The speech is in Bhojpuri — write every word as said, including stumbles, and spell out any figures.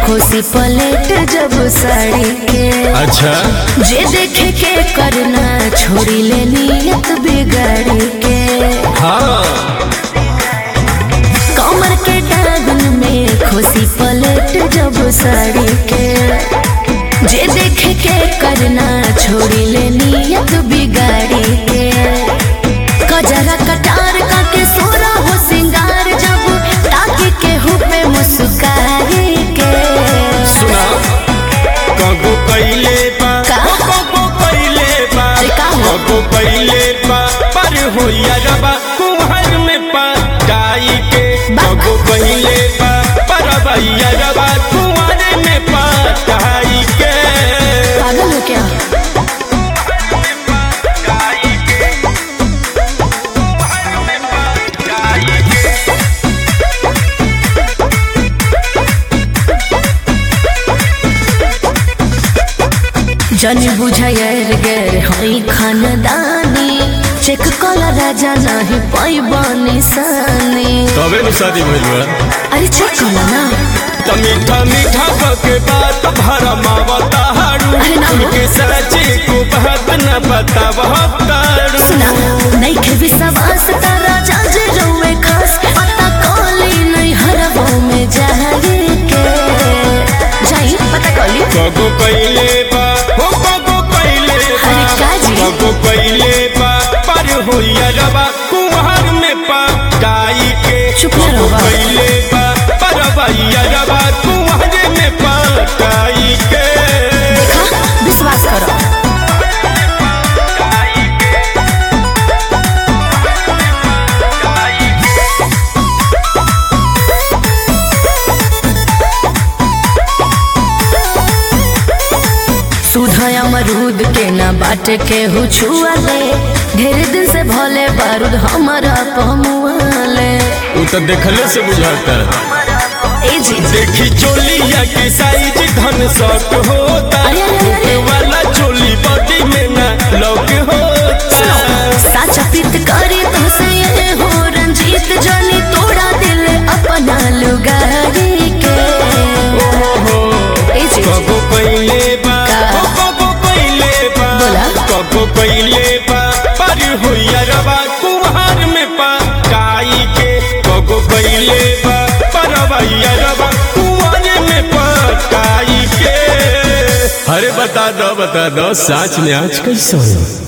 खोसी पलेट जब साड़ी के। अच्छा जे देखे के करना छोड़ी ले नियत बिगाड़ी के। हाँ कमर के डागन में खोसी पलेट जब साड़ी के। जे देखे के करना छोड़ी ले नियत बिगाड़ी के। कजरा कटार का के सोरा हो सिंगार जब ताकि के हुपे मुस्काए के। सुना कगो कैले पा कगो कैले पा कगो कैले पा पर हो यारबा कुहर में पा गाई के। कगो कैले पा पर यारबा कुहर में पा गाई के। पागल हो क्या? जन बुझायर गैर हई खानदानी चेक कला राजा नहीं पैबानी सानी। तबे न शादी भइल बा। अरे चेक कला ना त मीठा मीठा के बात भरमावता हारू। अरे ना हो। के सच्ची को बात न बताव तारू। सुना नहीं के विश्वास तारा जाजे रोवे खास पता कोली नहीं हरबो में जाए के। जाई पता कोली कगो कैले बा हो कगो कैले बा। अरे काजी कगो कैले बा पर हो यारबा कुहर में पा गाई के। चुप ना रहो बा। कैले बा पर यारबा कुहर में पा गाई के। देखा विश्वास करो। सुधा अमरूद के ना बाट के हु छुआ ले। ढेर दिन से भले बारूद हमारा पमुआ ले। उ त देखले से बुझाता ए जी देखी चोलिया के साइज धन शौक होता। अरे अरे अरे वाला चोली बॉडी में ना लौक होता। साचा प्रीत करे तो से ये हो रंजीत जानी तोड़ा दिल अपना लुगारी के। ओहो ए जी कगो कैले बा हो कगो कैले बा। बोला। कगो कैले बा पर हो यारबा कुहर में पा गाई के। कगो कैले बा पर यारबा कुहर में पा गाई के। अरे बता दो बता दो साच में आज कैसे हो।